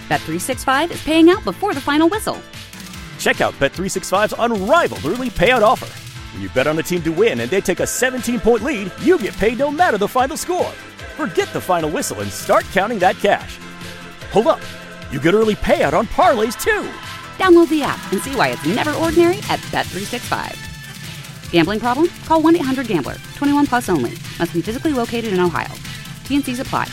Bet365 is paying out before the final whistle. Check out Bet365's unrivaled early payout offer. When you bet on a team to win and they take a 17-point lead, you get paid no matter the final score. Forget the final whistle and start counting that cash. Hold up. You get early payout on parlays, too. Download the app and see why it's never ordinary at Bet365. Gambling problem? Call 1-800-GAMBLER. 21 plus only. Must be physically located in Ohio. T&Cs apply.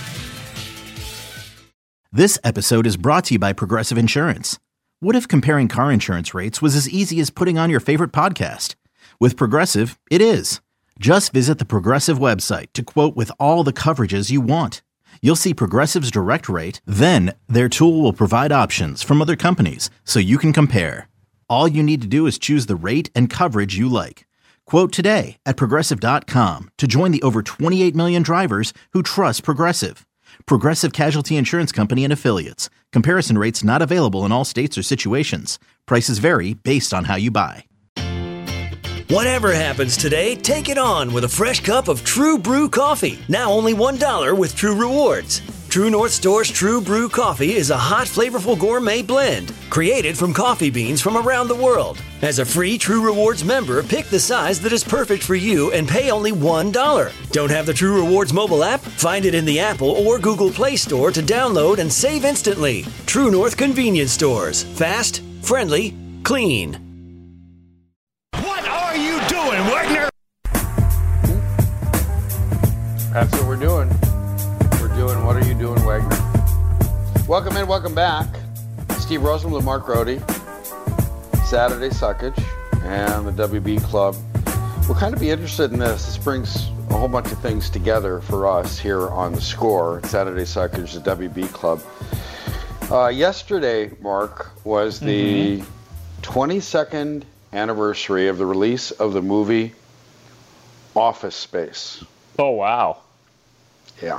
This episode is brought to you by Progressive Insurance. What if comparing car insurance rates was as easy as putting on your favorite podcast? With Progressive, it is. Just visit the Progressive website to quote with all the coverages you want. You'll see Progressive's direct rate, then their tool will provide options from other companies so you can compare. All you need to do is choose the rate and coverage you like. Quote today at Progressive.com to join the over 28 million drivers who trust Progressive. Progressive Casualty Insurance Company and Affiliates. Comparison rates not available in all states or situations. Prices vary based on how you buy. Whatever happens today, take it on with a fresh cup of True Brew coffee. Now only $1 with True Rewards. True North Store's True Brew coffee is a hot, flavorful gourmet blend created from coffee beans from around the world. As a free True Rewards member, pick the size that is perfect for you and pay only $1. Don't have the True Rewards mobile app? Find it in the Apple or Google Play Store to download and save instantly. True North Convenience Stores. Fast, friendly, clean. Wagner. That's what we're doing. We're doing What Are You Doing, Wagner? Welcome in, welcome back. Steve Rosenbloom, Mark Rohde, Saturday Suckage, and the WB Club. We'll kind of be interested in this. This brings a whole bunch of things together for us here on The Score. Saturday Suckage, the WB Club. Yesterday, Mark, was the 22nd anniversary of the release of the movie Office Space. Oh, wow. Yeah.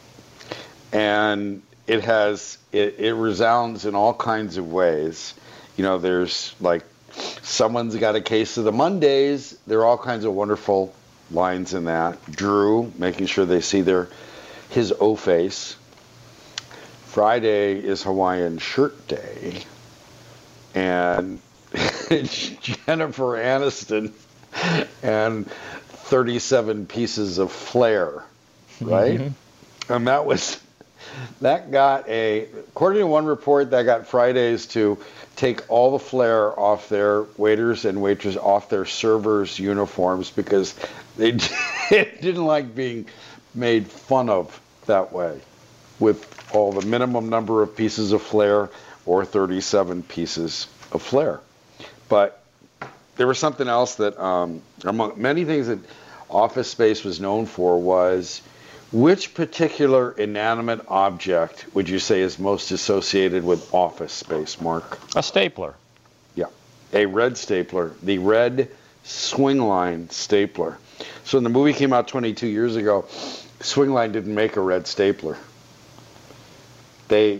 And it resounds in all kinds of ways. You know, there's like, someone's got a case of the Mondays. There are all kinds of wonderful lines in that. Drew, making sure they see his O-face. Friday is Hawaiian Shirt Day. And Jennifer Aniston and 37 pieces of flair, right? Mm-hmm. And that got according to one report, that got Fridays to take all the flair off their waiters and waitresses, off their servers' uniforms, because they didn't like being made fun of that way, with all the minimum number of pieces of flair or 37 pieces of flair. But there was something else that, among many things that Office Space was known for, was which particular inanimate object would you say is most associated with Office Space, Mark? A stapler. Yeah, a red stapler, the red Swingline stapler. So when the movie came out 22 years ago, Swingline didn't make a red stapler. They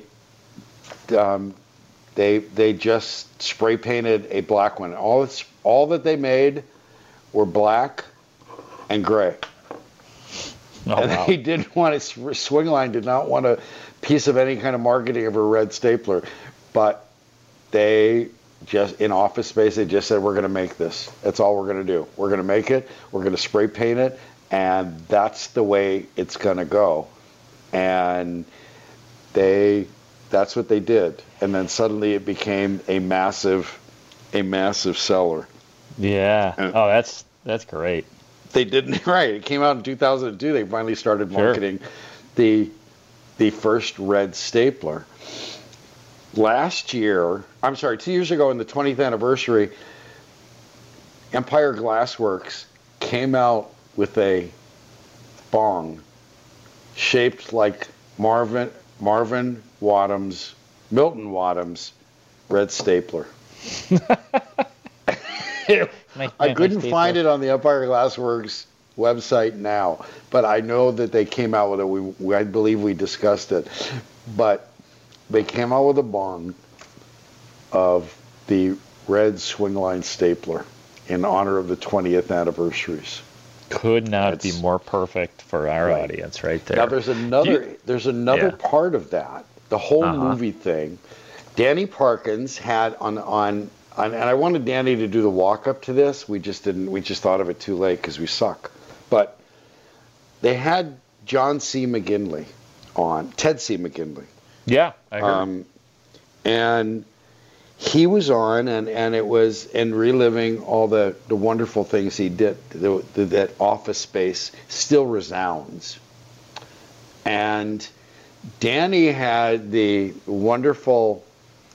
just spray painted a black one. All that they made were black and gray. Oh, and wow. they didn't want Swingline did not want a piece of any kind of marketing of a red stapler, but they just, in Office Space, they just said, we're going to make this. That's all we're going to do. We're going to make it. We're going to spray paint it, and that's the way it's going to go. And that's what they did. And then suddenly it became a massive seller. Yeah. And that's great. They didn't, right. It came out in 2002. They finally started marketing the first red stapler. 2 years ago, in the 20th anniversary, Empire Glassworks came out with a bong shaped like Milton Wadham's red stapler. I couldn't find it on the Empire Glassworks website now, but I know that they came out with it. I believe we discussed it, but they came out with a bong of the red Swingline stapler in honor of the 20th anniversaries. Could not be more perfect for our audience right there. Now there's another part of that the whole movie thing. Danny Parkins had on, and I wanted Danny to do the walk up to this. We just didn't. We just thought of it too late because we suck. But they had John C. McGinley on, Ted C. McGinley. Yeah, I heard. And he was on, and it was reliving all the wonderful things he did. That Office Space still resounds. And Danny had the wonderful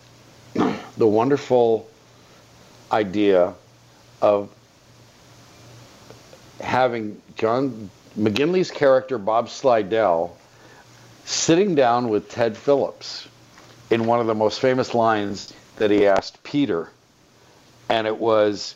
idea of having John McGinley's character, Bob Slidell, sitting down with Ted Phillips in one of the most famous lines that he asked Peter. And it was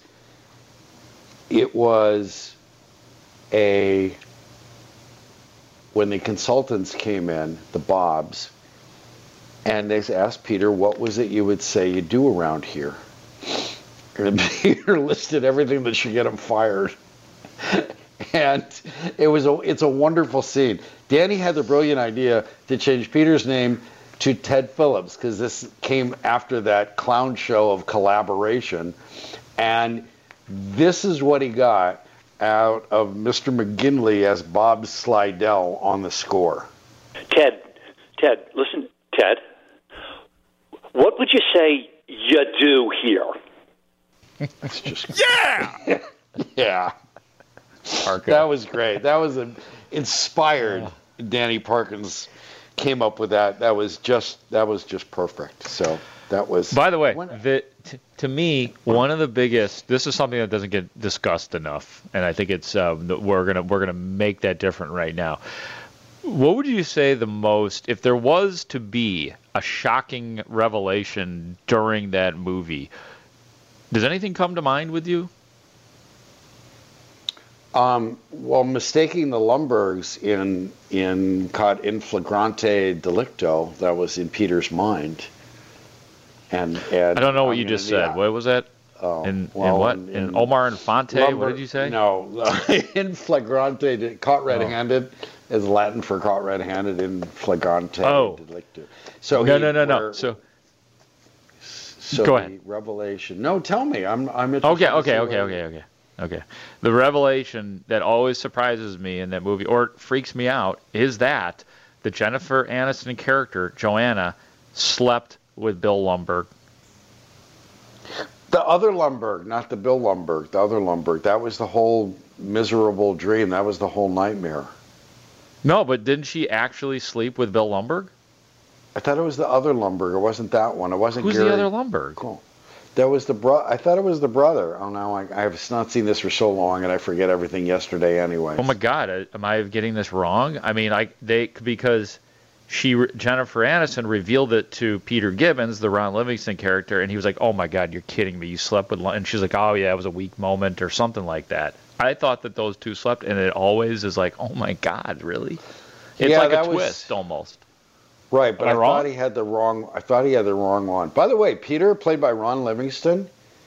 when the consultants came in, the Bobs, and they asked Peter, what was it you would say you do around here? And Peter listed everything that should get him fired. And it's a wonderful scene. Danny had the brilliant idea to change Peter's name to Ted Phillips, because this came after that clown show of collaboration. And this is what he got out of Mr. McGinley as Bob Slidell on the score. Ted, listen, Ted. What would you say you do here? That's just Yeah! yeah. That was great. That was inspired. Danny Parkins came up with that. That was just perfect. So that was. By the way, to me, one of the biggest. This is something that doesn't get discussed enough, and I think it's we're gonna make that different right now. What would you say the most, if there was to be a shocking revelation during that movie? Does anything come to mind with you? Well, mistaking the Lumbergs in caught in flagrante delicto, that was in Peter's mind. And I don't know what you just said. What was that? In Omar Infante? What did you say? No, in flagrante, caught red-handed is Latin for caught red-handed, in flagrante delicto. So no. So go the ahead. Revelation. No, tell me. I'm interested. Okay. The revelation that always surprises me in that movie, or freaks me out, is that the Jennifer Aniston character, Joanna, slept with Bill Lumberg. The other Lumberg, not the Bill Lumberg, the other Lumberg. That was the whole miserable dream. That was the whole nightmare. No, but didn't she actually sleep with Bill Lumberg? I thought it was the other Lumberg. It wasn't that one. It wasn't Who's Gary. the other Lumberg? Cool. That was I thought it was the brother. Oh, no, I have not seen this for so long, and I forget everything yesterday anyway. Oh, my God. Am I getting this wrong? I mean, because Jennifer Aniston revealed it to Peter Gibbons, the Ron Livingston character, and he was like, oh, my God, you're kidding me. You slept with... And she's like, oh, yeah, it was a weak moment or something like that. I thought that those two slept, and it always is like, oh, my God, really? It's like a twist, almost. Right, but I thought he had the wrong one. By the way, Peter, played by Ron Livingston,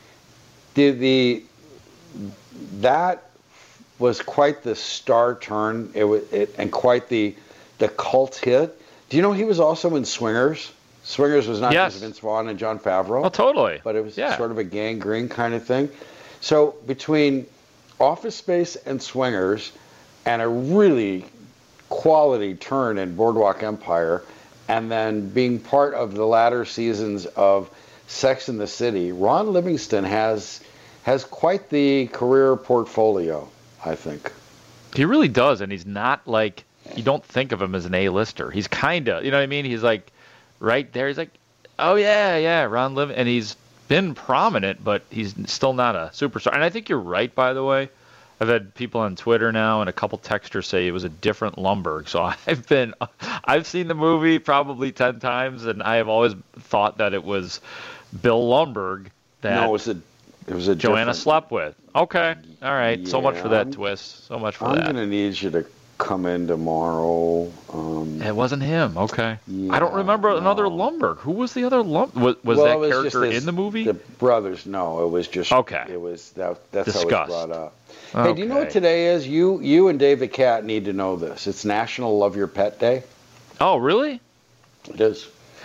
that was quite the star turn. And quite the cult hit. Do you know he was also in Swingers? Swingers was not just Vince Vaughn and Jon Favreau. Oh, totally. But it was sort of a gangrene kind of thing. So between Office Space and Swingers, and a really quality turn in Boardwalk Empire, and then being part of the latter seasons of Sex and the City, Ron Livingston has quite the career portfolio, I think. He really does, and he's not like, you don't think of him as an A-lister. He's kind of, you know what I mean? He's like right there. He's like, oh, yeah, Ron Livingston. And he's been prominent, but he's still not a superstar. And I think you're right, by the way. I've had people on Twitter now and a couple texters say it was a different Lumberg. So I've seen the movie probably 10 times, and I have always thought that it was Bill Lumberg that it was a Joanna slept with. Okay, all right. Yeah, so much for that twist. So much for that. I'm going to need you to come in tomorrow. It wasn't him. Okay. Yeah, I don't remember another Lumberg. Who was the other Lumberg? Was that character in the movie? The brothers. No, it was just. Okay. It was that's discussed. How it was brought up. Okay. Hey, do you know what today is? You and Dave the Cat need to know this. It's National Love Your Pet Day. Oh, really? It is.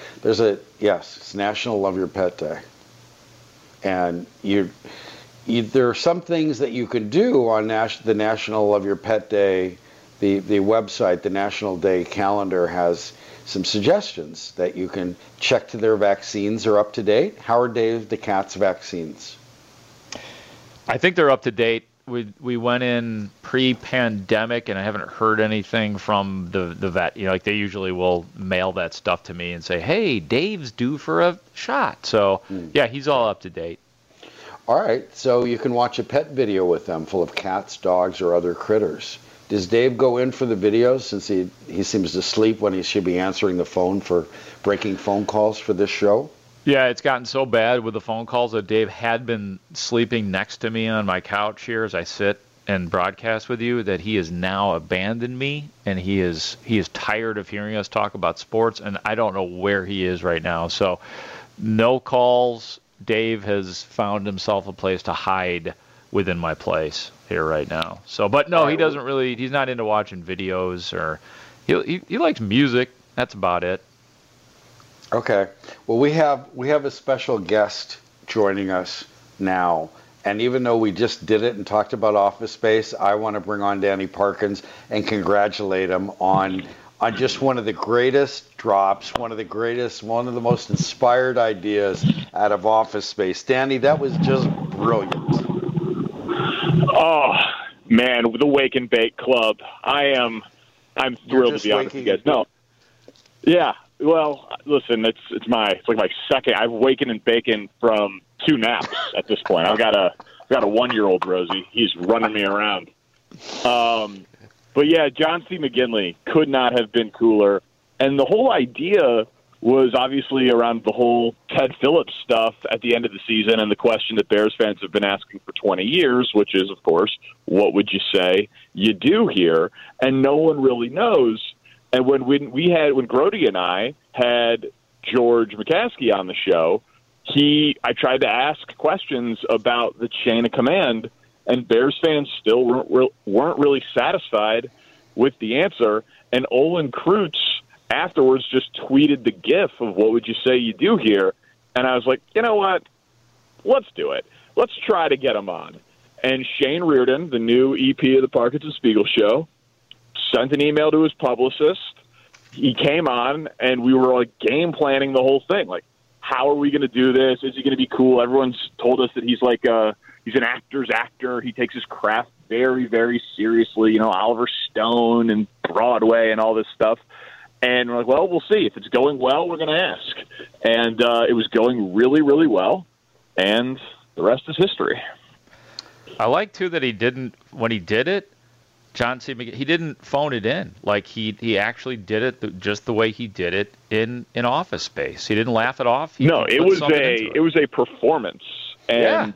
It's National Love Your Pet Day. And there are some things that you can do on the National Love Your Pet Day. The website, the National Day calendar, has some suggestions that you can check to their vaccines are up to date. How are the cat's vaccines? I think they're up to date. We went in pre-pandemic, and I haven't heard anything from the vet. Like they usually will mail that stuff to me and say, "Hey, Dave's due for a shot." So yeah, he's all up to date. All right, so you can watch a pet video with them full of cats, dogs, or other critters. Does Dave go in for the videos since he seems to sleep when he should be answering the phone for breaking phone calls for this show? Yeah, it's gotten so bad with the phone calls that Dave had been sleeping next to me on my couch here as I sit and broadcast with you, that he has now abandoned me, and he is tired of hearing us talk about sports, and I don't know where he is right now. So no calls. Dave has found himself a place to hide within my place here right now. So, but no, he doesn't really. He's not into watching videos, or he likes music. That's about it. Okay. Well, we have a special guest joining us now, and even though we just did it and talked about Office Space, I want to bring on Danny Parkins and congratulate him on just one of the greatest drops, one of the most inspired ideas out of Office Space. Danny, that was just brilliant. Oh man, the Wake and Bake Club. I'm thrilled to be honest with you guys. No. Yeah. Well, listen, it's like my second. I've waken and baken from 2 naps at this point. I've got a 1-year-old Rosie. He's running me around. But yeah, John C. McGinley could not have been cooler. And the whole idea was obviously around the whole Ted Phillips stuff at the end of the season, and the question that Bears fans have been asking for 20 years, which is, of course, what would you say you do here? And no one really knows. And when Grody and I had George McCaskey on the show, I tried to ask questions about the chain of command, and Bears fans still weren't really satisfied with the answer. And Olin Kreutz afterwards just tweeted the GIF of what would you say you do here. And I was like, you know what? Let's do it. Let's try to get him on. And Shane Reardon, the new EP of the Parkinson Spiegel Show, sent an email to his publicist. He came on, and we were like game planning the whole thing. Like, how are we going to do this? Is he going to be cool? Everyone's told us that he's like he's an actor's actor. He takes his craft very, very seriously. Oliver Stone and Broadway and all this stuff. And we're like, well, we'll see. If it's going well, we're going to ask. And it was going really, really well. And the rest is history. I like, too, that he didn't, when he did it, John C. McGinley, he didn't phone it in. Like, he actually did it just the way he did it in Office Space. He didn't laugh it off. No, it was a performance. And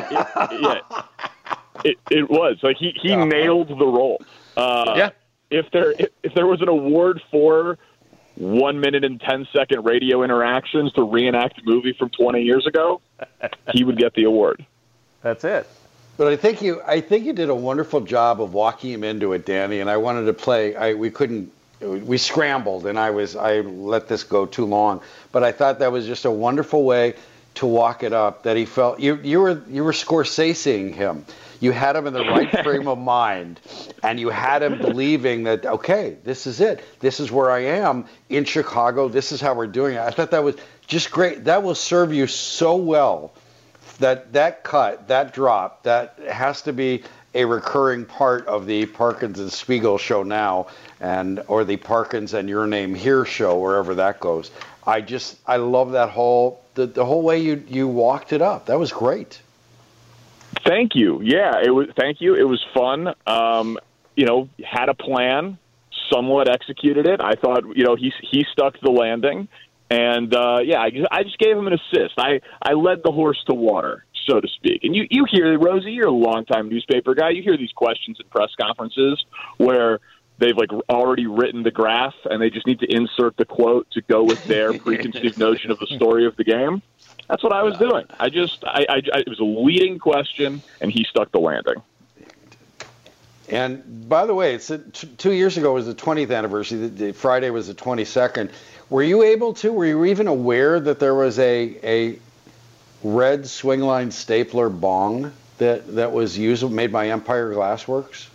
it was. Like, he nailed the role. Yeah. If there was an award for 1 minute and 10-second radio interactions to reenact a movie from 20 years ago, he would get the award. That's it. But I think you did a wonderful job of walking him into it, Danny. And I wanted to play. We scrambled, and I let this go too long. But I thought that was just a wonderful way to walk it up. That he felt you were Scorseseing him. You had him in the right frame of mind, and you had him believing that, okay, this is it. This is where I am in Chicago. This is how we're doing it. I thought that was just great. That will serve you so well. That cut, that drop, that has to be a recurring part of the Parkins and Spiegel show now, or the Parkins and Your Name Here show, wherever that goes. I love that the whole way you walked it up. That was great. Thank you. Yeah, it was. Thank you. It was fun. Had a plan, somewhat executed it. I thought, he stuck the landing. And, I just gave him an assist. I led the horse to water, so to speak. And you hear, Rosie, you're a longtime newspaper guy. You hear these questions at press conferences where they've, already written the graph, and they just need to insert the quote to go with their preconceived notion of the story of the game. That's what I was doing. It was a leading question, and he stuck the landing. And by the way, it's 2 years ago was the 20th anniversary. The Friday was the 22nd. Were you even aware that there was a red swingline stapler bong that was made by Empire Glassworks?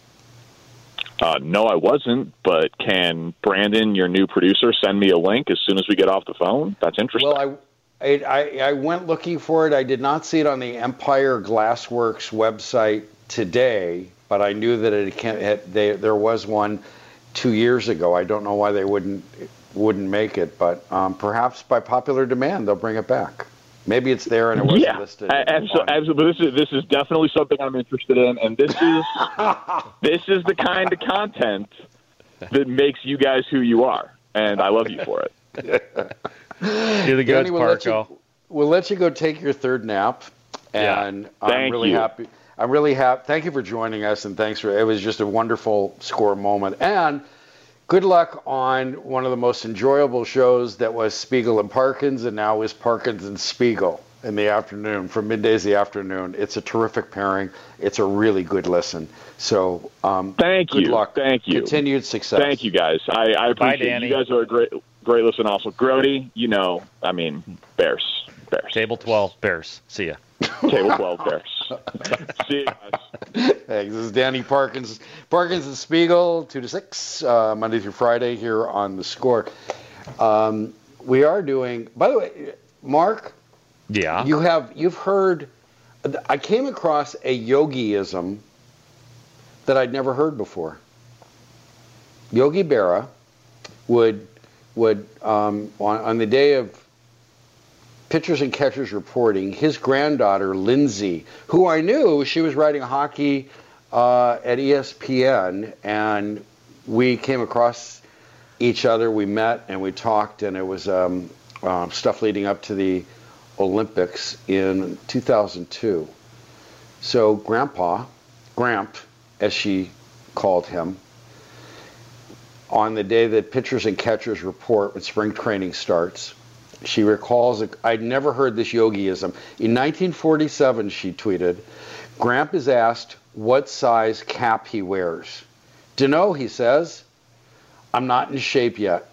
No, I wasn't, but can Brandon, your new producer, send me a link as soon as we get off the phone? That's interesting. Well, I went looking for it. I did not see it on the Empire Glassworks website today, but I knew that there was one 2 years ago. I don't know why they wouldn't make it, but perhaps by popular demand they'll bring it back. Maybe it's there and it wasn't listed. Absolutely. This is definitely something I'm interested in, and this is the kind of content that makes you guys who you are, and I love you for it. You're the goods, Parko. We'll let you go take your third nap, and I'm really happy. I'm really happy. Thank you for joining us, and it was just a wonderful score moment. And good luck on one of the most enjoyable shows that was Spiegel and Parkins, and now is Parkins and Spiegel in the afternoon, from middays to the afternoon. It's a terrific pairing. It's a really good listen. So good luck. Thank you. Continued success. Thank you, guys. I appreciate it. You guys are a great listen also. Grody, Bears. Table 12, Bears. See ya. Table 12, Bears. See you guys. Thanks. This is Danny Parkins. Parkins and Spiegel, 2 to 6, Monday through Friday here on The Score. We are doing, by the way, Mark. Yeah. You've heard, I came across a yogiism that I'd never heard before. Yogi Berra would on the day of pitchers and catchers reporting, his granddaughter, Lindsay, who I knew, she was writing hockey at ESPN, and we came across each other, we met, and we talked, and it was stuff leading up to the Olympics in 2002. So Gramp, as she called him, on the day that pitchers and catchers report when spring training starts, she recalls, I'd never heard this yogiism. In 1947, she tweeted, Gramp is asked what size cap he wears. Dunno, he says, I'm not in shape yet.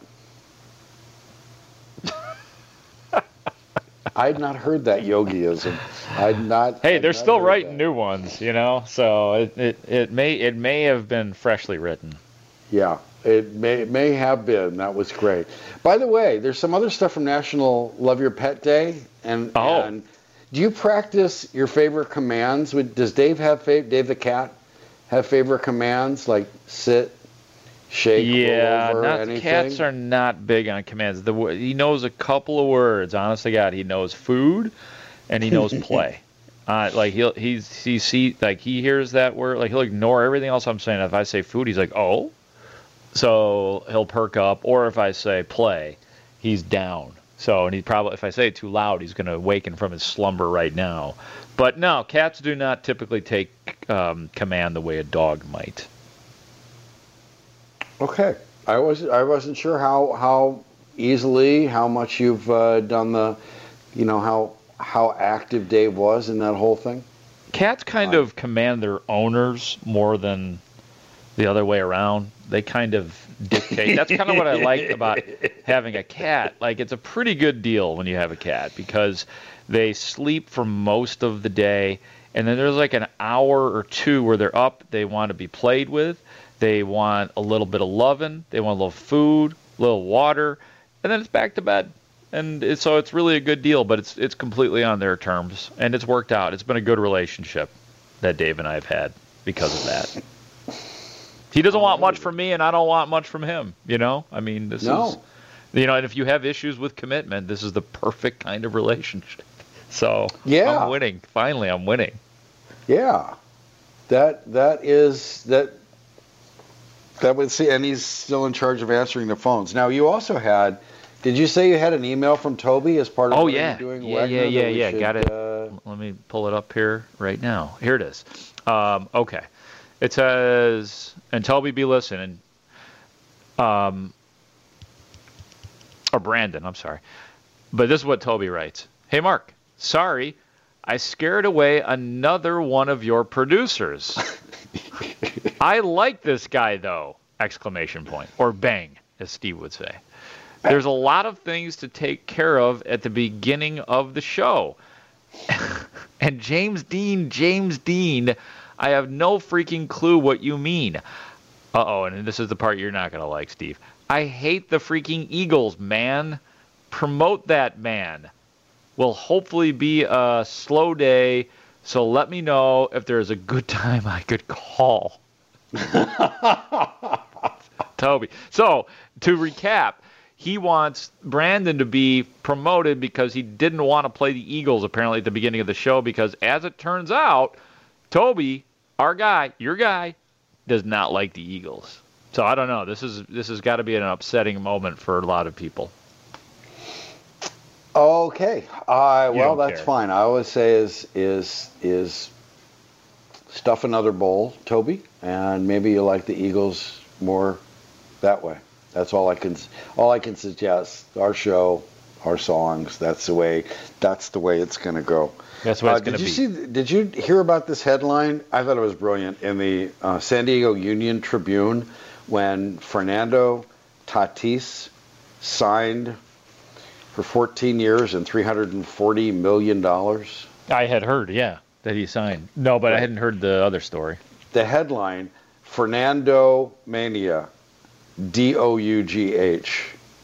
I had not heard that yogiism. Hey, they're still writing new ones, so it may have been freshly written. Yeah. It may have been. That was great. By the way, there's some other stuff from National Love Your Pet Day. And do you practice your favorite commands? Does Dave the cat have favorite commands like sit, shake, roll over, anything? Cats are not big on commands. He knows a couple of words. Honest to God, he knows food and he knows play. He hears that word. Like he'll ignore everything else I'm saying. If I say food, he's like, oh. So he'll perk up, or if I say play, he's down. So, and if I say it too loud, he's going to awaken from his slumber right now. But no, cats do not typically take command the way a dog might. Okay, I wasn't sure how easily, how much you've done the, how active Dave was in that whole thing. Cats kind of command their owners more than the other way around. They kind of dictate. That's kind of what I like about having a cat. Like, it's a pretty good deal when you have a cat because they sleep for most of the day, and then there's like an hour or two where they're up. They want to be played with. They want a little bit of loving. They want a little food, a little water, and then it's back to bed. And so it's really a good deal, but it's completely on their terms, and it's worked out. It's been a good relationship that Dave and I have had because of that. He doesn't want much from me, and I don't want much from him, I mean, this is, and if you have issues with commitment, this is the perfect kind of relationship. So, I'm winning. Finally, I'm winning. Yeah. That would see, and he's still in charge of answering the phones. Now, you also did you say you had an email from Toby as part of what you're doing? Yeah. Got it. Let me pull it up here right now. Here it is. Okay. It says, and Toby be listening, or Brandon, I'm sorry. But this is what Toby writes. Hey, Mark, sorry, I scared away another one of your producers. I like this guy, though! Exclamation point. Or bang, as Steve would say. There's a lot of things to take care of at the beginning of the show. And James Dean, I have no freaking clue what you mean. Uh-oh, and this is the part you're not going to like, Steve. I hate the freaking Eagles, man. Promote that man. Will hopefully be a slow day, so let me know if there's a good time I could call. Toby. So, to recap, he wants Brandon to be promoted because he didn't want to play the Eagles, apparently, at the beginning of the show, because as it turns out, Toby, our guy, your guy, does not like the Eagles. So, I don't know. This has got to be an upsetting moment for a lot of people. Okay. Well, that's fine. I always say is stuff another bowl, Toby, and maybe you like the Eagles more that way. That's all I can suggest. Our show, our songs. That's the way it's going to go. That's what it's going to be. Did you hear about this headline? I thought it was brilliant in the San Diego Union Tribune when Fernando Tatis signed for 14 years and $340 million. I had heard, that he signed. No, but I hadn't heard the other story. The headline, Fernando Mania, D-O-U-G-H,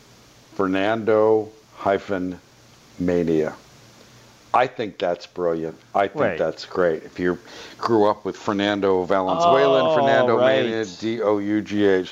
Fernando-Mania. I think that's brilliant. I think that's great. If you grew up with Fernando Valenzuela, Fernando Mania, D-O-U-G-H.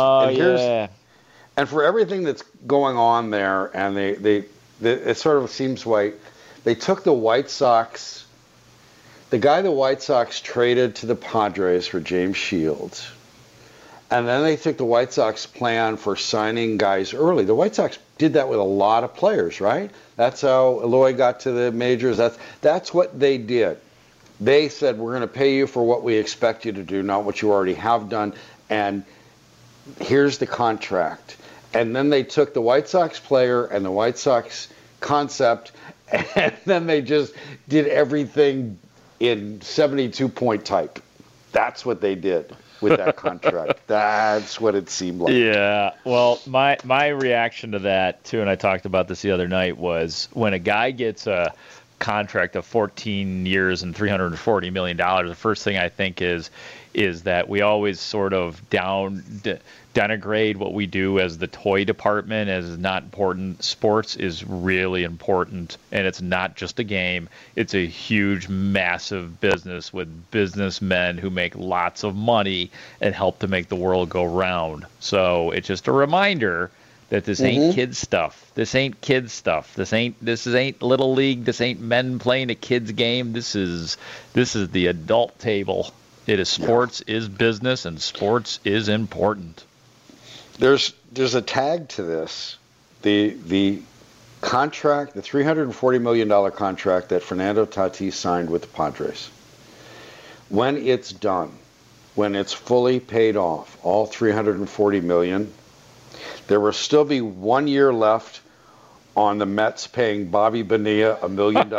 And for everything that's going on there, and it sort of seems like they took the White Sox, the guy the White Sox traded to the Padres for James Shields, and then they took the White Sox plan for signing guys early. The White Sox did that with a lot of players, right? That's how Eloy got to the majors. That's what they did. They said, we're going to pay you for what we expect you to do, not what you already have done, and here's the contract. And then they took the White Sox player and the White Sox concept, and then they just did everything in 72-point type. That's what they did with that contract. That's what it seemed like. Yeah. Well, my reaction to that, too, and I talked about this the other night, was when a guy gets a contract of 14 years and $340 million, the first thing I think is that we always sort of denigrate what we do as the toy department as not important. Sports is really important, and it's not just a game. It's a huge, massive business with businessmen who make lots of money and help to make the world go round. So it's just a reminder that this ain't kid stuff. This ain't kid stuff. This ain't little league. This ain't men playing a kid's game. This is the adult table. It is sports is business, and sports is important. There's a tag to this. The contract, the $340 million contract that Fernando Tatis signed with the Padres. When it's done, when it's fully paid off, all $340 million, there will still be 1 year left on the Mets paying Bobby Bonilla $1 million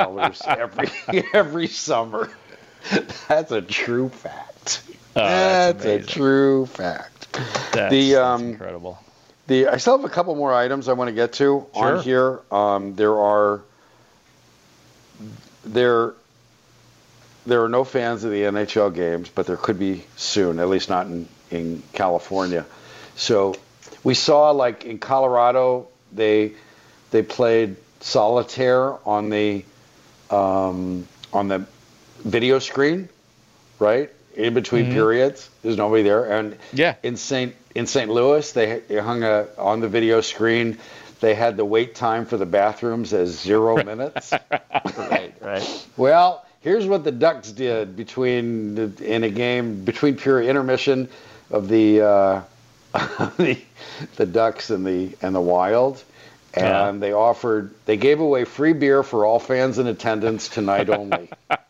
every summer. That's a true fact. That's a true fact. That's incredible. I still have a couple more items I want to get to on here. There are no fans of the NHL games, but there could be soon, at least not in California. So we saw, like in Colorado, they played solitaire on the video screen, right? In between periods, there's nobody there. And in St. Louis, they hung on the video screen. They had the wait time for the bathrooms as 0 minutes. Right. Well, here's what the Ducks did in a game between period intermission of the Ducks and the Wild. And they gave away free beer for all fans in attendance tonight only.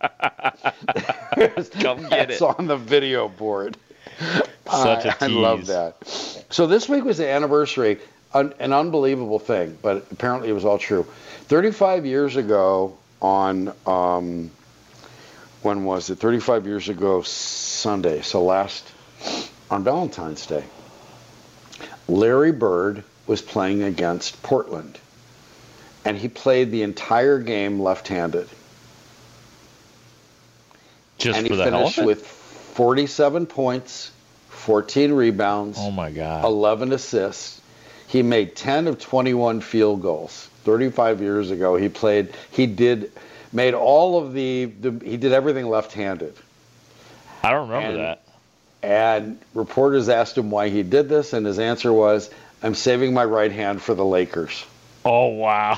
Come get it. It's on the video board. Such a tease. I love that. So this week was the anniversary, an unbelievable thing, but apparently it was all true. 35 years ago on, when was it? 35 years ago Sunday. So last on Valentine's Day. Larry Bird was playing against Portland, and he played the entire game left-handed. And he finished with 47 points, 14 rebounds. Oh my God. 11 assists. He made 10 of 21 field goals. 35 years ago, he did everything left-handed. I don't remember that. And reporters asked him why he did this, and his answer was, "I'm saving my right hand for the Lakers." Oh, wow.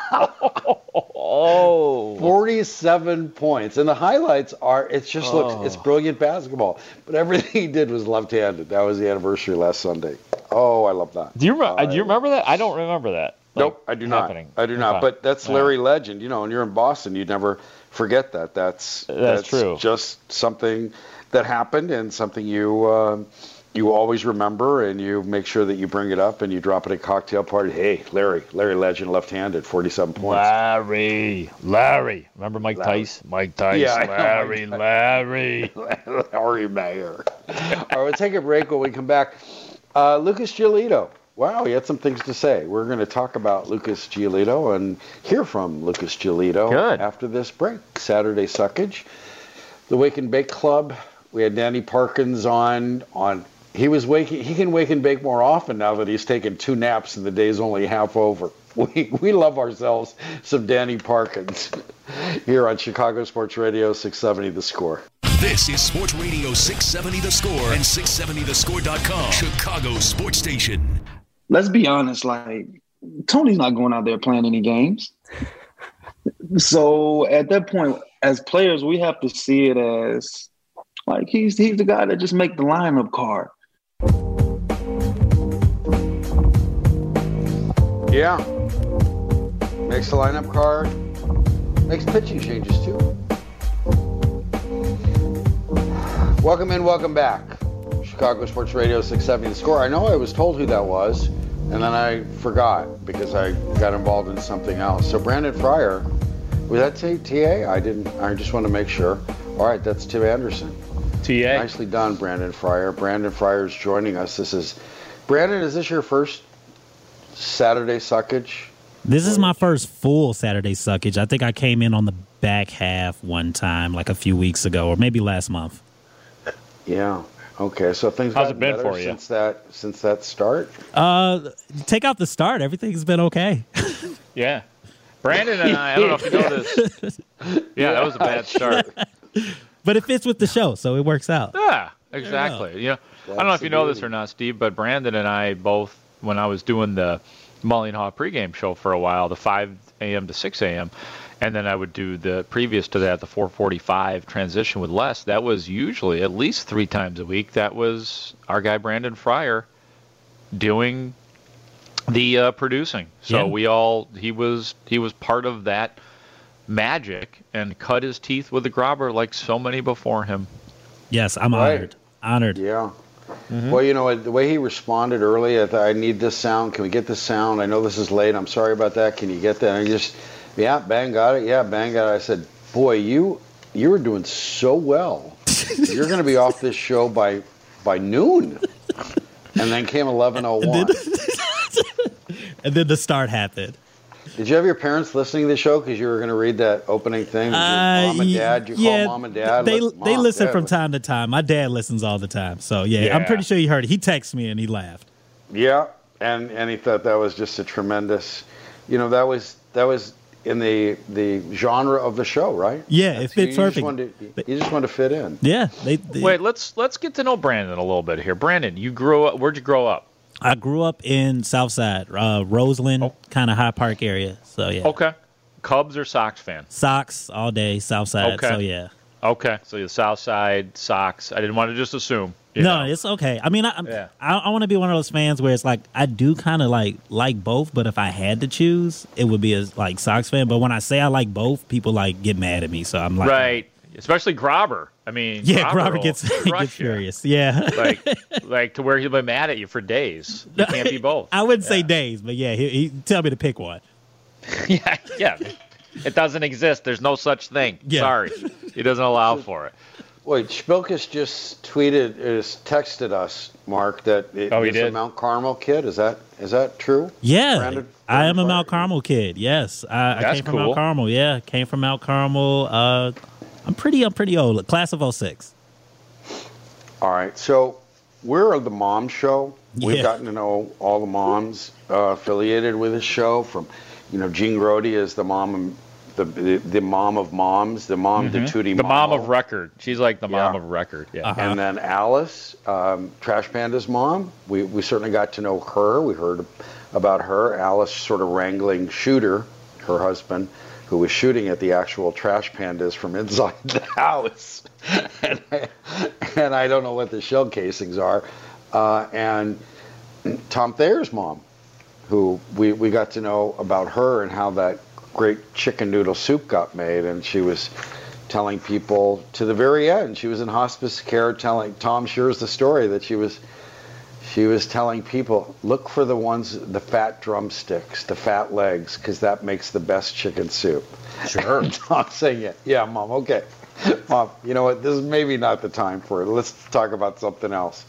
47 points. And the highlights it's brilliant basketball. But everything he did was left-handed. That was the anniversary last Sunday. Oh, I love that. Do you remember that? I don't remember that. Nope, I do not. I do not. But that's Larry Legend, and you're in Boston, you'd never forget that. That's true. Just something that happened and something you always remember, and you make sure that you bring it up and you drop it at a cocktail party. Hey, Larry Legend, left-handed, 47 points. Larry. Remember Mike Tice? Mike Tice. Yeah, Larry. Larry Mayer. All right, we'll take a break. When we come back, Lucas Giolito. Wow, he had some things to say. We're going to talk about Lucas Giolito and hear from Lucas Giolito after this break. Saturday Suckage. The Wake and Bake Club. We had Danny Parkins on. He can wake and bake more often now that he's taken 2 naps and the day's only half over. We love ourselves some Danny Parkins here on Chicago Sports Radio 670 The Score. This is Sports Radio 670 The Score and 670thescore.com, Chicago Sports Station. Let's be honest, Tony's not going out there playing any games. So at that point, as players, we have to see it as he's the guy that just make the lineup card. Yeah. Makes the lineup card. Makes pitching changes too. Welcome in, welcome back. Chicago Sports Radio 670 The Score. I know I was told who that was, and then I forgot because I got involved in something else. So Brandon Fryer, was that TA? I just want to make sure. All right, that's Tim Anderson. TA. Nicely done, Brandon Fryer. Brandon Fryer is joining us. Brandon, is this your first Saturday Suckage? This is my first full Saturday Suckage. I think I came in on the back half one time, a few weeks ago, or maybe last month. Yeah. Okay. So things how's it been for you since that start? Take out the start. Everything's been okay. Yeah. Brandon and I don't know if you know this. Yeah, that was a bad start. But it fits with the show, so it works out. Yeah, exactly. Yeah. I don't know if you know this or not, Steve, but Brandon and I both, when I was doing the Mully and Haw pregame show for a while, the 5 a.m. to 6 a.m., and then I would do the previous to that, the 4:45 transition with Les. That was usually at least 3 times a week. That was our guy Brandon Fryer doing the producing. So he was part of that magic and cut his teeth with the grobber like so many before him. Yes, I'm honored. Yeah. Mm-hmm. Well, the way he responded early, I need this sound. Can we get this sound? I know this is late. I'm sorry about that. Can you get that? And bang, got it. Yeah, bang, got it. I said, boy, you were doing so well. You're going to be off this show by noon. And then came 11:01. And then the start happened. Did you have your parents listening to the show because you were going to read that opening thing? Mom and Dad? Call Mom and Dad? They listen from time to time. My dad listens all the time. So, yeah, I'm pretty sure he heard it. He texted me and he laughed. Yeah, and he thought that was just a tremendous, that was in the genre of the show, right? Yeah, it fits perfect. You just wanted to fit in. Yeah. Wait, let's get to know Brandon a little bit here. Brandon, where'd you grow up? I grew up in Southside, Roseland, kind of High Park area. So, yeah. Okay. Cubs or Sox fan? Sox all day, Southside. Okay. So, yeah. Okay. So, the Southside, Sox. I didn't want to just assume. No, it's okay. I mean, I want to be one of those fans where it's I do kind of like both, but if I had to choose, it would be a Sox fan. But when I say I like both, people get mad at me. So I'm like, right. Especially Grobber. I mean, yeah, Grobber gets furious. Yeah, like to where he'll be mad at you for days. You can't be both. I wouldn't say days, but yeah, he tell me to pick one. yeah, it doesn't exist. There's no such thing. Yeah. Sorry, he doesn't allow for it. Wait, Spilkus just texted us, Mark, that he's a Mount Carmel kid. Is that true? Yeah, Brandon I am a Mount Carmel kid. Yes, I came from Mount Carmel. Yeah, came from Mount Carmel. I'm pretty old. Class of 06. All right, so we're the mom show. We've gotten to know all the moms affiliated with the show. From, Jean Grody is the mom. The mom of moms, the mom, the Tootie The mom of record. She's like the mom of record. Yeah. And then Alice, Trash Panda's mom, we certainly got to know her. We heard about her. Alice sort of wrangling Shooter, her husband, who was shooting at the actual Trash Pandas from inside the house. and I don't know what the shell casings are. And Tom Thayer's mom, who we got to know about her and how that great chicken noodle soup got made, and she was telling people to the very end. She was in hospice care telling, Tom shares the story that she was telling people, look for the fat drumsticks, the fat legs, because that makes the best chicken soup. Sure. And Tom's saying, yeah, Mom, okay. Mom, you know what, this is maybe not the time for it. Let's talk about something else.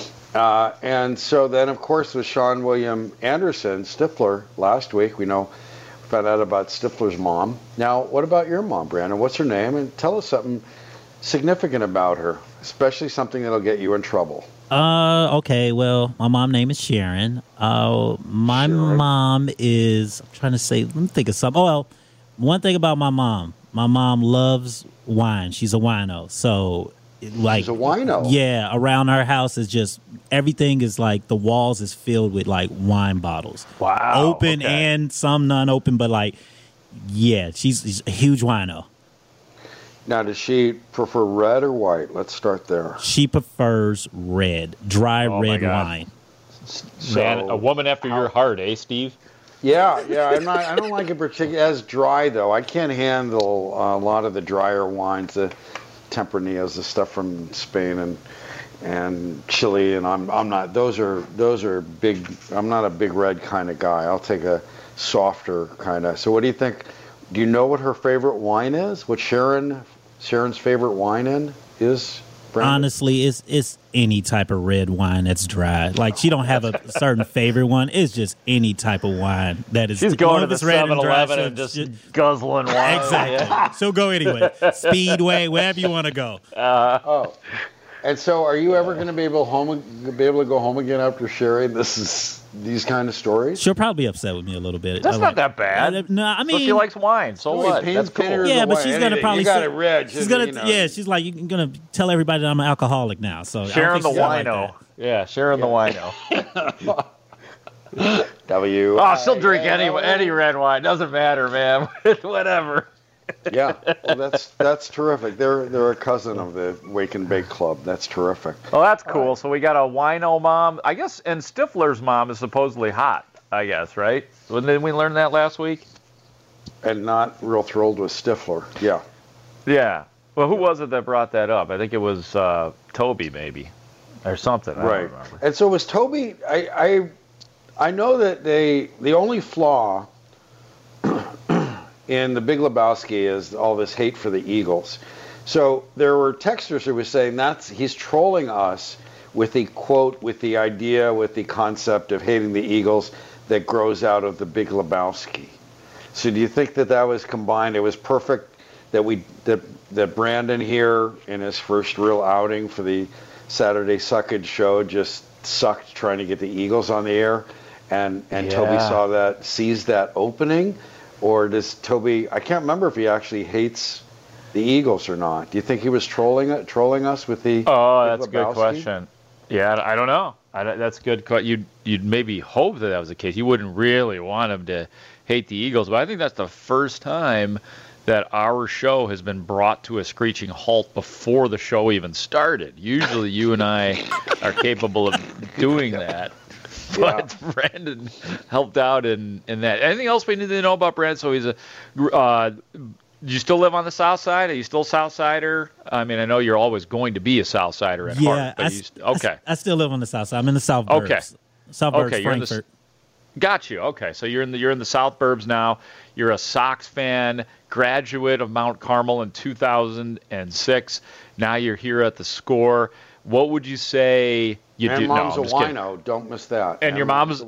And so then, of course, with Sean William Anderson, Stifler, last week, found out about Stifler's mom. Now, what about your mom, Brandon? What's her name? And tell us something significant about her, especially something that'll get you in trouble. Okay, well, my mom's name is Sharon. My mom is, I'm trying to say, let me think of something. Oh, well, one thing about my mom loves wine. She's a wino. So, she's a wino? Yeah, around her house is just, everything is like, the walls is filled with like wine bottles. Wow. Open and some non-open, but she's a huge wino. Now, does she prefer red or white? Let's start there. She prefers red, dry red wine. Man, a woman after your heart, eh, Steve? Yeah. I don't like it particularly as dry though. I can't handle a lot of the drier wines, the Tempranillos, the stuff from Spain and Chile, and I'm not. Those are big. I'm not a big red kind of guy. I'll take a softer kind of. So, what do you think? Do you know what her favorite wine is? What Sharon's favorite wine is? Brandon? Honestly, it's any type of red wine that's dry. Like, she don't have a certain favorite one. It's just any type of wine that is. She's going to the 7-Eleven and just guzzling wine. Exactly. Yeah. She'll go anyway. Speedway, wherever you want to go. And so, are you ever going to be able to go home again after sharing these kind of stories? She'll probably be upset with me a little bit. That's not that bad. No, I mean, so she likes wine. So what? That's cool. Yeah, but she's gonna probably. You got it read. She's gonna. Yeah, she's like, you're gonna tell everybody that I'm an alcoholic now. So Sharon the wino. Sharon the wino. She'll drink any red wine. Doesn't matter, man. Whatever. Yeah, well, that's terrific. They're a cousin of the Wake and Bake Club. That's terrific. Well, that's cool. So we got a wino mom, I guess, and Stifler's mom is supposedly hot, I guess, right? Didn't we learn that last week? And not real thrilled with Stifler. Yeah. Yeah. Well, who was it that brought that up? I think it was Toby, maybe, or something. I don't remember. And so was Toby. I know that the only flaw in The Big Lebowski is all this hate for the Eagles. So there were texters who were saying he's trolling us with the quote, with the idea, with the concept of hating the Eagles that grows out of The Big Lebowski. So do you think that was combined? It was perfect that Brandon here in his first real outing for the Saturday Suckage show just sucked trying to get the Eagles on the air, and Toby sees that opening. Or does Toby? I can't remember if he actually hates the Eagles or not. Do you think he was trolling us with the? Oh, that's a good question. Yeah, I don't know. That's good. You'd maybe hope that was the case. You wouldn't really want him to hate the Eagles, but I think that's the first time that our show has been brought to a screeching halt before the show even started. Usually, you and I are capable of doing that. But Brandon helped out in that. Anything else we need to know about Brandon? So he's do you still live on the South Side? Are you still South Sider? I mean, I know you're always going to be a South Sider at heart. But I still live on the South Side. I'm in the South Burbs. Okay. South Burbs, Frankfurt. Got you. Okay, so you're in the South Burbs now. You're a Sox fan, graduate of Mount Carmel in 2006. Now you're here at the Score. What would you say you do? Mom's a wino. Don't miss that. And your mom's a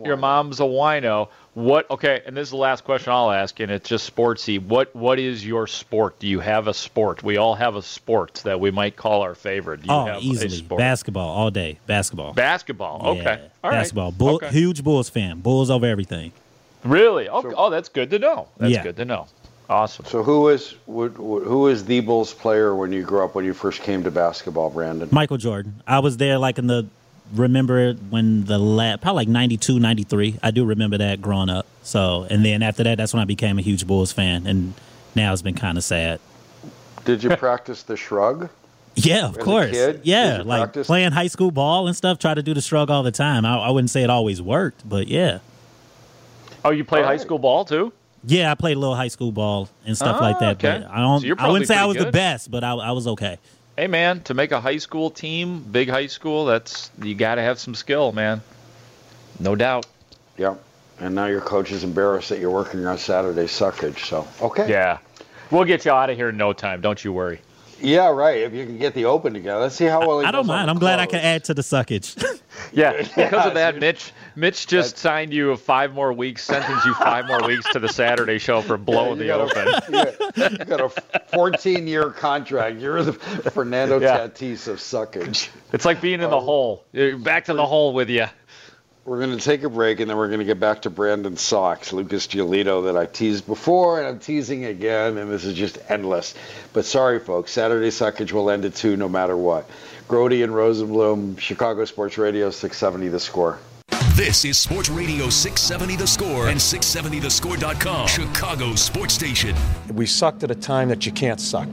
wino. What? Okay, and this is the last question I'll ask, and it's just sportsy. What is your sport? Do you have a sport? We all have a sport that we might call our favorite. Do you have easily a sport? Basketball all day. Basketball. Basketball. Yeah, okay. All basketball. right. Huge Bulls fan. Bulls over everything. Really? Oh, that's good to know. That's good to know. Awesome. So who is the Bulls player when you grew up, when you first came to basketball, Brandon? Michael Jordan. I was there remember when probably like 92, 93. I do remember that growing up. So, and then after that, that's when I became a huge Bulls fan. And now it's been kind of sad. Did you practice the shrug? Yeah, of course. Yeah, like playing high school ball and stuff, try to do the shrug all the time. I wouldn't say it always worked, but yeah. Oh, you played high school ball too? Yeah, I played a little high school ball and stuff like that. Okay. But I wouldn't say I was the best, but I was okay. Hey, man, to make a high school team, big high school, you got to have some skill, man. No doubt. Yep. And now your coach is embarrassed that you're working on Saturday suckage. So, okay. Yeah. We'll get you out of here in no time. Don't you worry. Yeah, right. If you can get the Open together. Let's see how well he does. I don't mind. I'm glad I can add to the suckage. Yeah, because of that, Mitch just signed you 5 more weeks, sentenced you 5 more weeks to the Saturday show for blowing the Open. You got a 14-year contract. You're the Fernando Tatis of suckage. It's like being in the hole. Back to the hole with you. We're going to take a break, and then we're going to get back to Brandon Sox, Lucas Giolito, that I teased before, and I'm teasing again, and this is just endless. But sorry, folks, Saturday Suckage will end at 2 no matter what. Grody and Rosenblum, Chicago Sports Radio, 670 The Score. This is Sports Radio 670 The Score and 670thescore.com, Chicago Sports Station. We sucked at a time that you can't suck.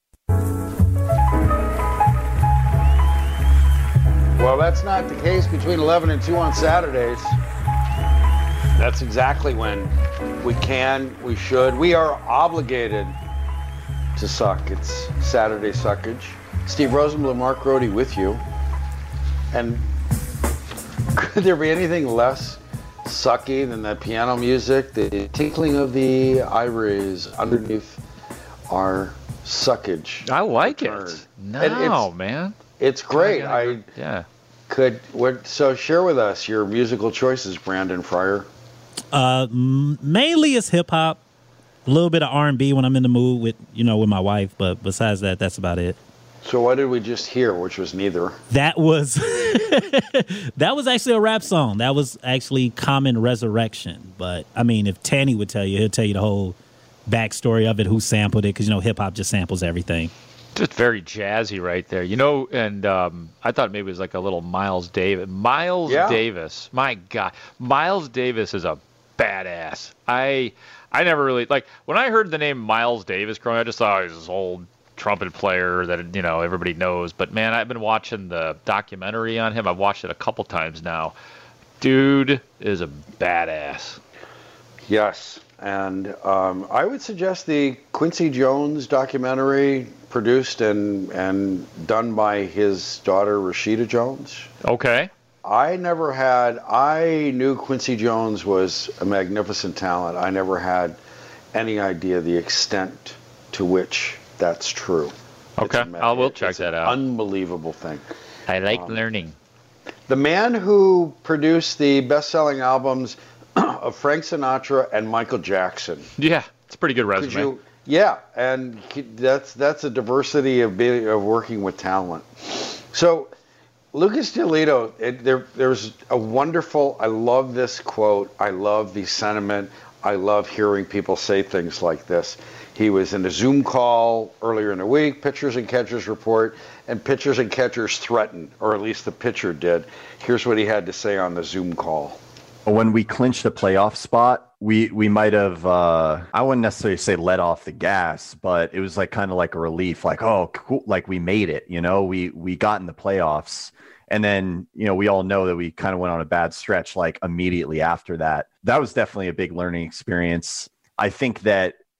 Well, that's not the case between 11 and 2 on Saturdays. That's exactly when we can, we should, we are obligated to suck. It's Saturday Suckage. Steve Rosenblum, Mark Grody with you. And could there be anything less sucky than that piano music, the tinkling of the ivories underneath our suckage? I like it. No, man. It's great. So share with us your musical choices, Brandon Fryer. Mainly it's hip hop, a little bit of R&B when I'm in the mood with my wife, but besides that, that's about it. So what did we just hear, which was neither? That was that was actually a rap song. That was actually Common Resurrection. But I mean, if Tanny would tell you, he'll tell you the whole backstory of it, who sampled it, because hip hop just samples everything. Just very jazzy right there, and I thought maybe it was like a little Miles Davis. Davis, my God, Miles Davis is a badass. I never really, when I heard the name Miles Davis growing up, I just thought he was this old trumpet player that everybody knows. But man, I've been watching the documentary on him. I've watched it a couple times now. Dude is a badass. Yes, and I would suggest the Quincy Jones documentary, produced and done by his daughter Rashida Jones. Okay. I knew Quincy Jones was a magnificent talent. I never had any idea the extent to which that's true. Okay, I will check that out. Unbelievable thing. I like learning. The man who produced the best-selling albums of Frank Sinatra and Michael Jackson. Yeah, it's a pretty good resume. Yeah, and that's a diversity of working with talent. So, Lucas Giolito, there's a wonderful, I love this quote, I love the sentiment, I love hearing people say things like this. He was in a Zoom call earlier in the week, pitchers and catchers report, and pitchers and catchers threatened, or at least the pitcher did. Here's what he had to say on the Zoom call. When we clinched a playoff spot, we might have, I wouldn't necessarily say let off the gas, but it was kind of like a relief, oh, cool, we made it, we got in the playoffs. And then, we all know that we kind of went on a bad stretch, immediately after that. That was definitely a big learning experience. I think that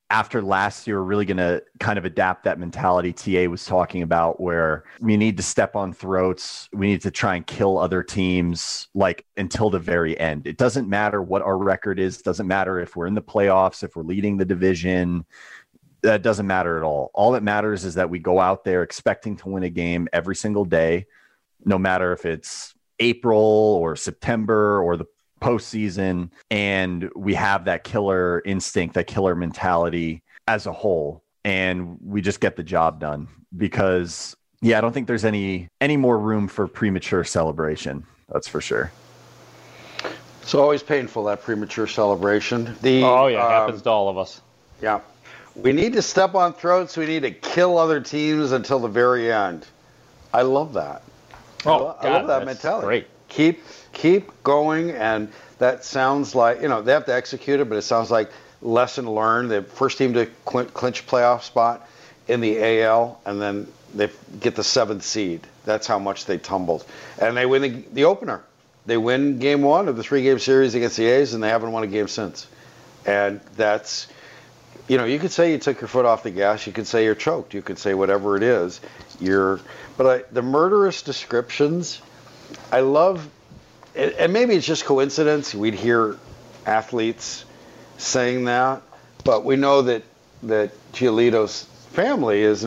after last year, we're really going to kind of adapt that mentality TA was talking about, where we need to step on throats. We need to try and kill other teams like until the very end. It doesn't matter what our record is. It doesn't matter if we're in the playoffs, if we're leading the division. That doesn't matter at all. All that matters is that we go out there expecting to win a game every single day, no matter if it's April or September or the postseason, and we have that killer instinct, that killer mentality as a whole, and we just get the job done. Because I don't think there's any more room for premature celebration. That's for sure. It's always painful, that premature celebration. Happens to all of us. Yeah. We need to step on throats. We need to kill other teams until the very end. I love that. I love that mentality. Great. Keep going, and that sounds like, they have to execute it, but it sounds like lesson learned. The first team to clinch a playoff spot in the AL, and then they get the 7th seed. That's how much they tumbled. And they win the opener. They win game 1 of the 3-game series against the A's, and they haven't won a game since. And that's... you could say you took your foot off the gas. You could say you're choked. You could say whatever it is. But the murderous descriptions, I love, and maybe it's just coincidence. We'd hear athletes saying that, but we know that Giolito's family is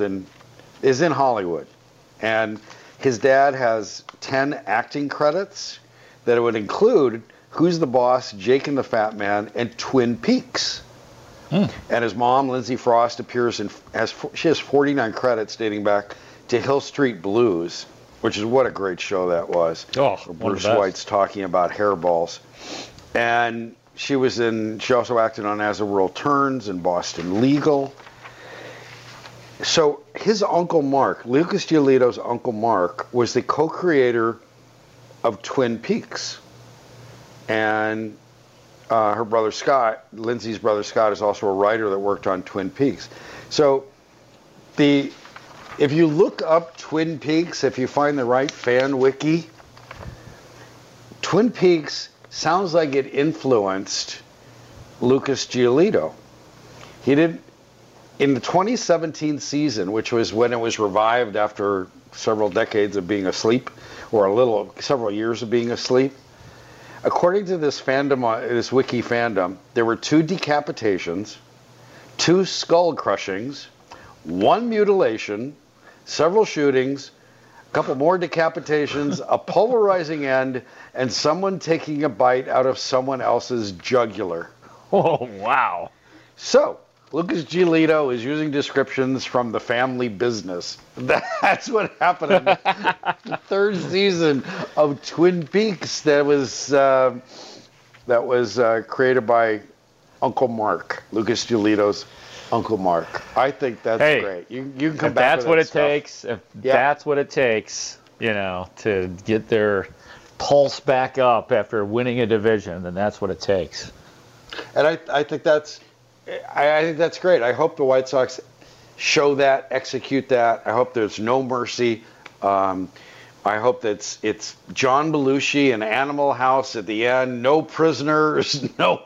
in Hollywood, and his dad has 10 acting credits that would include Who's the Boss, Jake and the Fat Man, and Twin Peaks. And his mom, Lindsay Frost, appears she has 49 credits dating back to Hill Street Blues, which is what a great show that was. Bruce White's talking about hairballs. And she also acted on As the World Turns and Boston Legal. So his uncle Mark, Lucas Giolito's uncle Mark, was the co-creator of Twin Peaks. And her brother Scott, Lindsay's brother Scott, is also a writer that worked on Twin Peaks. So if you look up Twin Peaks, if you find the right fan wiki, Twin Peaks sounds like it influenced Lucas Giolito. He did, in the 2017 season, which was when it was revived after several decades of being asleep, or several years of being asleep. According to this fandom, this wiki fandom, there were 2 decapitations, 2 skull crushings, 1 mutilation, several shootings, a couple more decapitations, a pulverizing end, and someone taking a bite out of someone else's jugular. Oh, wow. So, Lucas Giolito is using descriptions from the family business. That's what happened in the 3rd season of Twin Peaks that was created by Uncle Mark, Lucas Giolito's Uncle Mark. I think that's great. You can come back with that stuff. That's what it takes, to get their pulse back up after winning a division, then that's what it takes. And I think that's great. I hope the White Sox show that, execute that. I hope there's no mercy. I hope that it's John Belushi and Animal House at the end. No prisoners,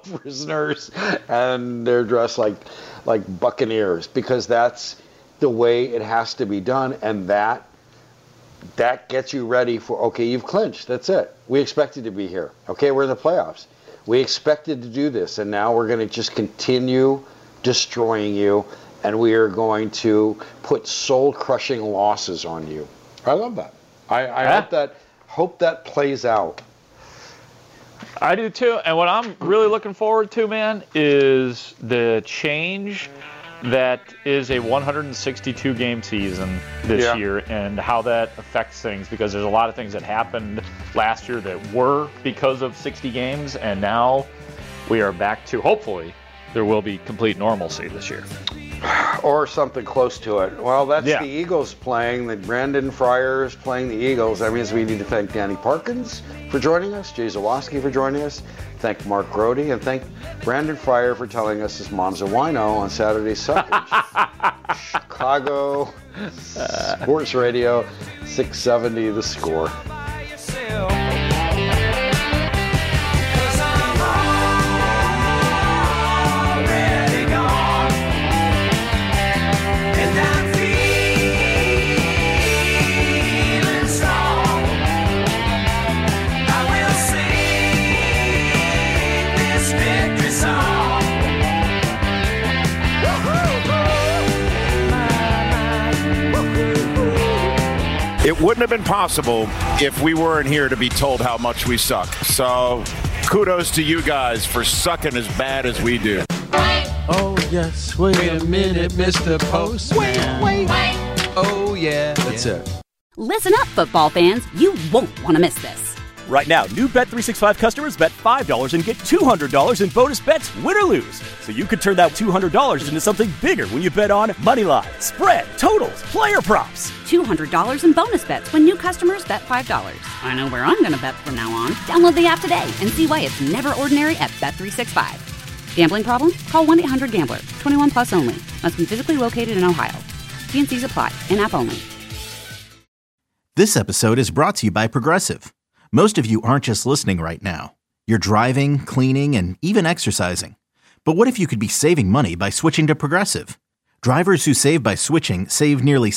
and they're dressed like buccaneers, because that's the way it has to be done, and that gets you ready for, okay, you've clinched. That's it. We expected to be here. Okay, we're in the playoffs. We expected to do this, and now we're going to just continue destroying you, and we are going to put soul-crushing losses on you. I love that. I hope that plays out. I do too, and what I'm really looking forward to, man, is the change that is a 162-game season this year, and how that affects things, because there's a lot of things that happened last year that were because of 60 games, and now we are back to, hopefully, there will be complete normalcy this year. Or something close to it. Well, that's the Eagles playing. The Brandon Fryer is playing the Eagles. That means we need to thank Danny Parkins for joining us, Jay Zawoski for joining us, thank Mark Grody, and thank Brandon Fryer for telling us his mom's a wino on Saturday Suckage. Chicago Sports Radio 670 The Score. It wouldn't have been possible if we weren't here to be told how much we suck. So kudos to you guys for sucking as bad as we do. Oh, yes. Wait a minute, Mr. Postman. Wait. Oh, yeah. That's it. Listen up, football fans. You won't want to miss this. Right now, new Bet365 customers bet $5 and get $200 in bonus bets, win or lose. So you could turn that $200 into something bigger when you bet on moneyline, spread, totals, player props. $200 in bonus bets when new customers bet $5. I know where I'm going to bet from now on. Download the app today and see why it's never ordinary at Bet365. Gambling problem? Call 1-800-GAMBLER. 21 plus only. Must be physically located in Ohio. T&Cs apply. In-app only. This episode is brought to you by Progressive. Most of you aren't just listening right now. You're driving, cleaning, and even exercising. But what if you could be saving money by switching to Progressive? Drivers who save by switching save nearly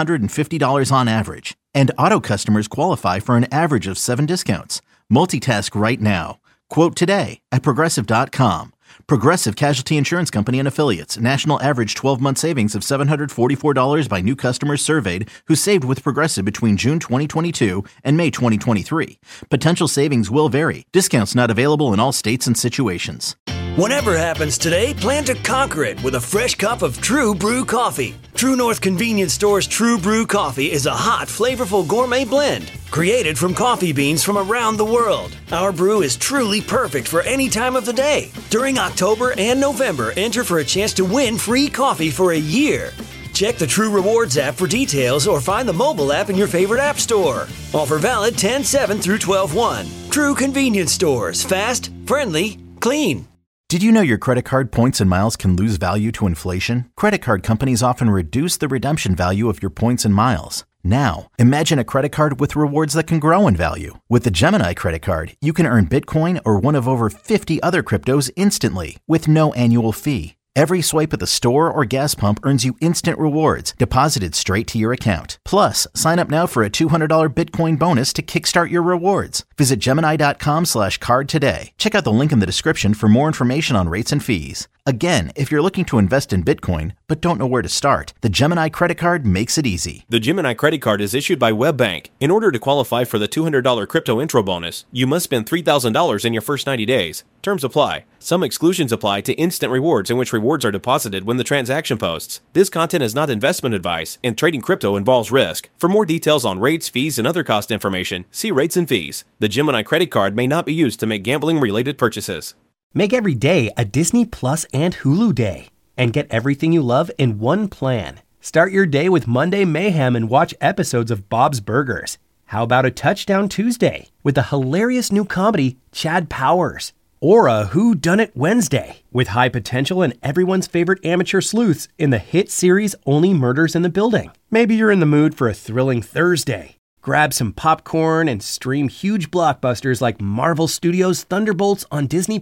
$750 on average. And auto customers qualify for an average of 7 discounts. Multitask right now. Quote today at Progressive.com. Progressive Casualty Insurance Company and Affiliates. National average 12-month savings of $744 by new customers surveyed who saved with Progressive between June 2022 and May 2023. Potential savings will vary. Discounts not available in all states and situations. Whatever happens today, plan to conquer it with a fresh cup of True Brew coffee. True North Convenience Store's True Brew coffee is a hot, flavorful gourmet blend created from coffee beans from around the world. Our brew is truly perfect for any time of the day. During October and November, enter for a chance to win free coffee for a year. Check the True Rewards app for details or find the mobile app in your favorite app store. Offer valid 10/7 through 12/1. True Convenience Stores. Fast, friendly, clean. Did you know your credit card points and miles can lose value to inflation? Credit card companies often reduce the redemption value of your points and miles. Now, imagine a credit card with rewards that can grow in value. With the Gemini credit card, you can earn Bitcoin or one of over 50 other cryptos instantly with no annual fee. Every swipe at the store or gas pump earns you instant rewards deposited straight to your account. Plus, sign up now for a $200 Bitcoin bonus to kickstart your rewards. Visit Gemini.com/card today. Check out the link in the description for more information on rates and fees. Again, if you're looking to invest in Bitcoin but don't know where to start, the Gemini credit card makes it easy. The Gemini credit card is issued by WebBank. In order to qualify for the $200 crypto intro bonus, you must spend $3,000 in your first 90 days. Terms apply. Some exclusions apply to instant rewards in which rewards are deposited when the transaction posts. This content is not investment advice, and trading crypto involves risk. For more details on rates, fees, and other cost information, see rates and fees. The Gemini credit card may not be used to make gambling-related purchases. Make every day a Disney Plus and Hulu day, and get everything you love in one plan. Start your day with Monday Mayhem and watch episodes of Bob's Burgers. How about a Touchdown Tuesday with the hilarious new comedy Chad Powers? Or a Who Done It Wednesday with high potential and everyone's favorite amateur sleuths in the hit series Only Murders in the Building. Maybe you're in the mood for a thrilling Thursday. Grab some popcorn and stream huge blockbusters like Marvel Studios' Thunderbolts on Disney+.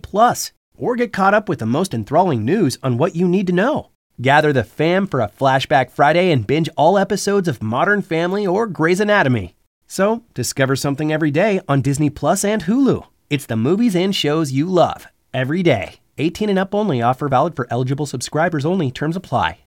Or get caught up with the most enthralling news on what you need to know. Gather the fam for a Flashback Friday and binge all episodes of Modern Family or Grey's Anatomy. So, discover something every day on Disney Plus and Hulu. It's the movies and shows you love, every day. 18 and up only. Offer valid for eligible subscribers only. Terms apply.